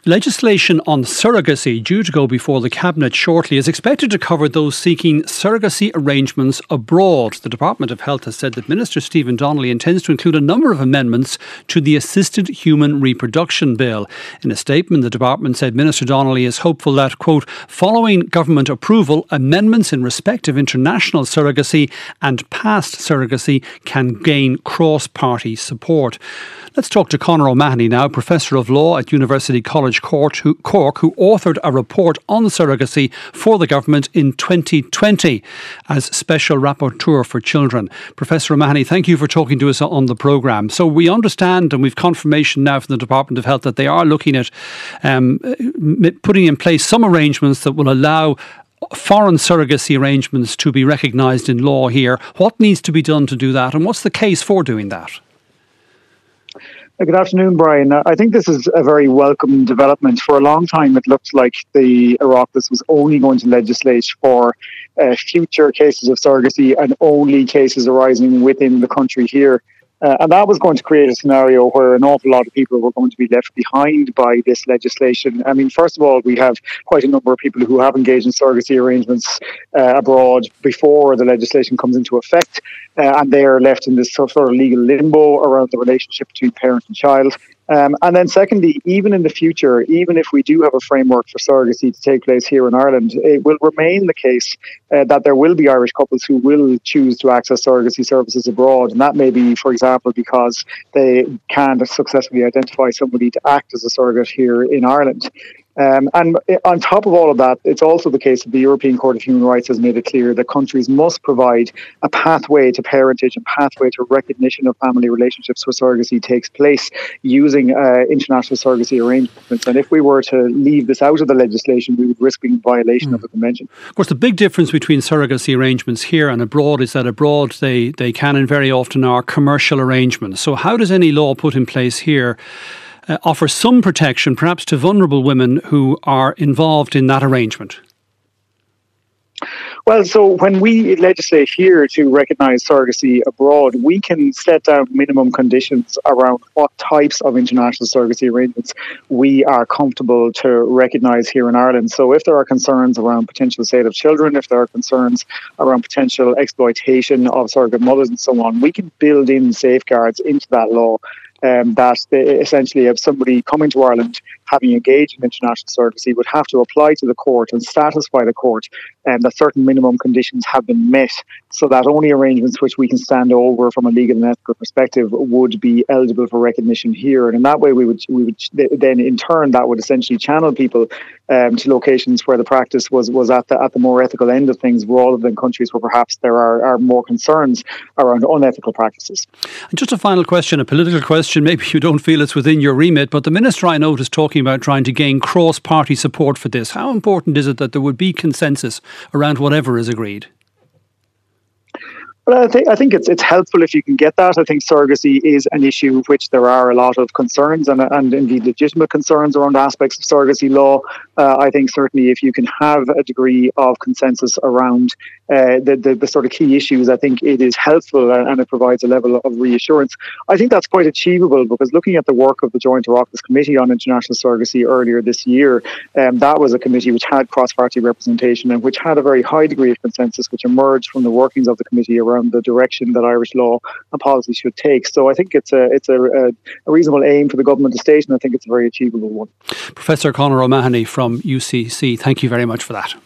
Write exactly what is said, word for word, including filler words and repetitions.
Legislation on surrogacy, due to go before the Cabinet shortly, is expected to cover those seeking surrogacy arrangements abroad. The Department of Health has said that Minister Stephen Donnelly intends to include a number of amendments to the Assisted Human Reproduction Bill. In a statement, the Department said Minister Donnelly is hopeful that, quote, following government approval, amendments in respect of international surrogacy and past surrogacy can gain cross-party support. Let's talk to Conor O'Mahony now, Professor of Law at University College Cork, who, Cork, who authored a report on surrogacy for the government in twenty twenty as Special Rapporteur for Children. Professor O'Mahony, thank you for talking to us on the programme. So we understand, and we've confirmation now from the Department of Health, that they are looking at um, putting in place some arrangements that will allow foreign surrogacy arrangements to be recognised in law here. What needs to be done to do that, and what's the case for doing that? Good afternoon, Brian. I think this is a very welcome development. For a long time, it looked like the Oireachtas was only going to legislate for uh, future cases of surrogacy and only cases arising within the country here. Uh, and that was going to create a scenario where an awful lot of people were going to be left behind by this legislation. I mean, first of all, we have quite a number of people who have engaged in surrogacy arrangements uh, abroad before the legislation comes into effect, uh, and they are left in this sort of legal limbo around the relationship between parent and child. Um, and then secondly, even in the future, even if we do have a framework for surrogacy to take place here in Ireland, it will remain the case uh, that there will be Irish couples who will choose to access surrogacy services abroad. And that may be, for example, because they can't successfully identify somebody to act as a surrogate here in Ireland. Um, and on top of all of that, it's also the case that the European Court of Human Rights has made it clear that countries must provide a pathway to parentage and pathway to recognition of family relationships where surrogacy takes place using uh, international surrogacy arrangements. And if we were to leave this out of the legislation, we would risk being in violation mm. of the convention. Of course, the big difference between surrogacy arrangements here and abroad is that abroad they, they can and very often are commercial arrangements. So how does any law put in place here Uh, offer some protection, perhaps to vulnerable women who are involved in that arrangement? Well, so when we legislate here to recognise surrogacy abroad, we can set down minimum conditions around what types of international surrogacy arrangements we are comfortable to recognise here in Ireland. So if there are concerns around potential sale of children, if there are concerns around potential exploitation of surrogate mothers and so on, we can build in safeguards into that law. Um, that they, essentially if somebody coming to Ireland having engaged in international surrogacy would have to apply to the court and satisfy the court um, that certain minimum conditions have been met, so that only arrangements which we can stand over from a legal and ethical perspective would be eligible for recognition here. And in that way we would we would then in turn that would essentially channel people um, to locations where the practice was, was at the at the more ethical end of things, rather than countries where perhaps there are, are more concerns around unethical practices. And just a final question, a political question, maybe you don't feel it's within your remit, but the Minister, I note, is talking about trying to gain cross-party support for this. How important is it that there would be consensus around whatever is agreed? Well, I think, I think it's it's helpful if you can get that. I think surrogacy is an issue of which there are a lot of concerns and, and indeed legitimate concerns around aspects of surrogacy law. Uh, I think certainly if you can have a degree of consensus around uh, the, the, the sort of key issues, I think it is helpful and, and it provides a level of reassurance. I think that's quite achievable because looking at the work of the Joint Oireachtas Committee on International Surrogacy earlier this year, um, that was a committee which had cross-party representation and which had a very high degree of consensus which emerged from the workings of the committee around the direction that Irish law and policy should take. So I think it's a it's a, a reasonable aim for the government to state, and I think it's a very achievable one. Professor Conor O'Mahony from U C C, thank you very much for that.